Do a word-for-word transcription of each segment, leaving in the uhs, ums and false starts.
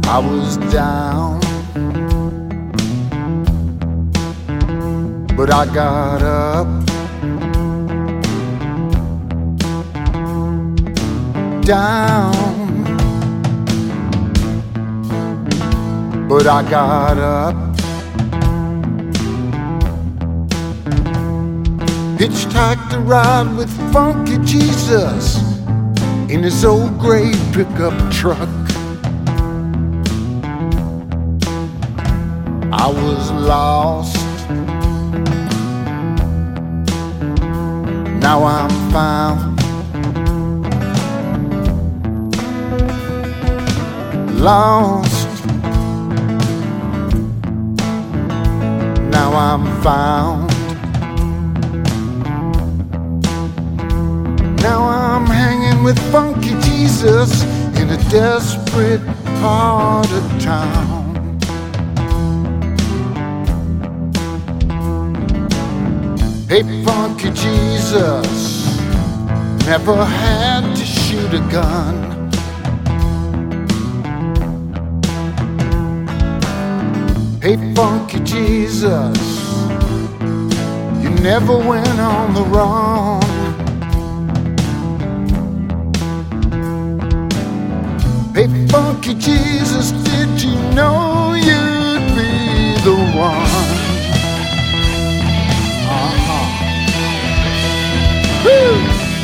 I was down, but I got up. Down, but I got up. Hitchhiked a ride with Funky Jesus in his old gray pickup truck. I was lost, now I'm found. Lost, now I'm found. Now I'm hanging with Funky Jesus in a desperate part of town. Hey, Funky Jesus, never had to shoot a gun. Hey, Funky Jesus, you never went on the run. Hey, Funky Jesus, did you know you'd be the one? Uh-huh. Woo!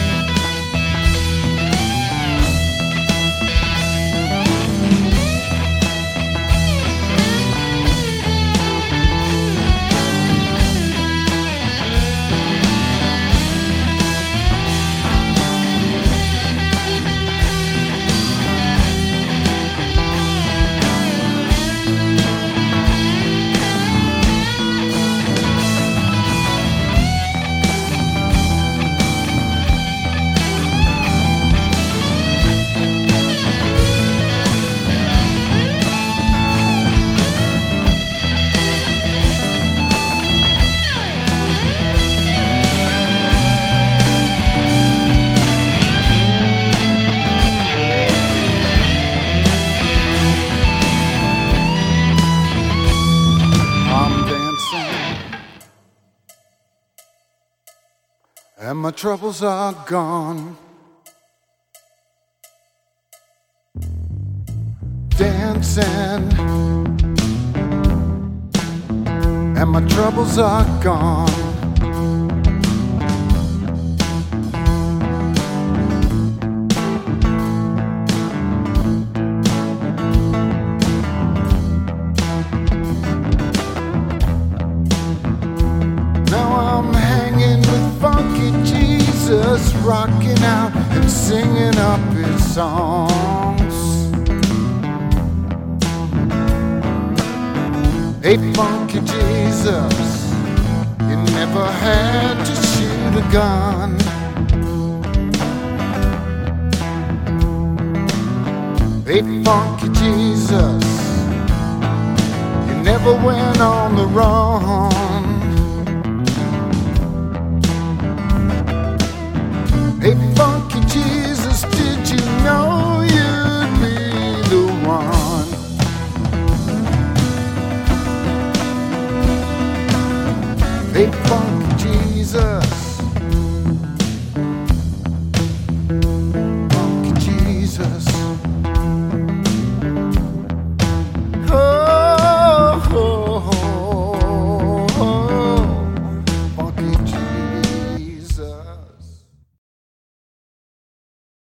And my troubles are gone. Dancing, and my troubles are gone. Jesus rocking out and singing up his songs. Hey, Funky Jesus, you never had to shoot a gun. Hey, Funky Jesus, you never went on the run. Hey, Funky Jesus, did you know you'd be the one? Hey, Funky